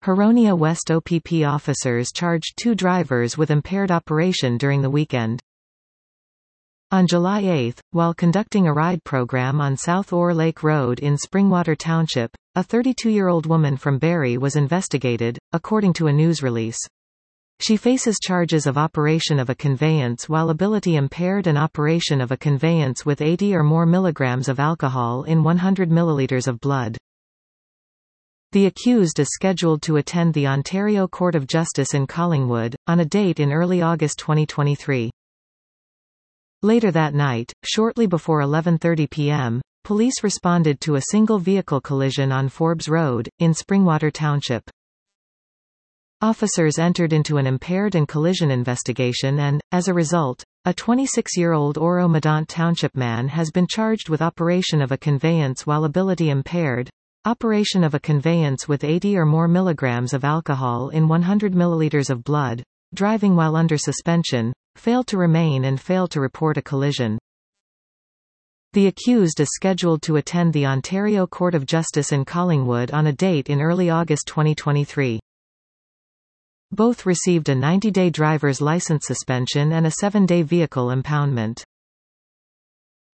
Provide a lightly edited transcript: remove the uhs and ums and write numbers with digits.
Huronia West OPP officers charged 2 drivers with impaired operation during the weekend. On July 8, while conducting a ride program on South Ore Lake Road in Springwater Township, a 32-year-old woman from Barrie was investigated, according to a news release. She faces charges of operation of a conveyance while ability impaired and operation of a conveyance with 80 or more milligrams of alcohol in 100 milliliters of blood. The accused is scheduled to attend the Ontario Court of Justice in Collingwood, on a date in early August 2023. Later that night, shortly before 11:30 p.m., police responded to a single vehicle collision on Forbes Road, in Springwater Township. Officers entered into an impaired and collision investigation and, as a result, a 26-year-old Oro-Medonte Township man has been charged with operation of a conveyance while ability impaired, operation of a conveyance with 80 or more milligrams of alcohol in 100 milliliters of blood, driving while under suspension, failed to remain and failed to report a collision. The accused is scheduled to attend the Ontario Court of Justice in Collingwood on a date in early August 2023. Both received a 90-day driver's license suspension and a 7-day vehicle impoundment.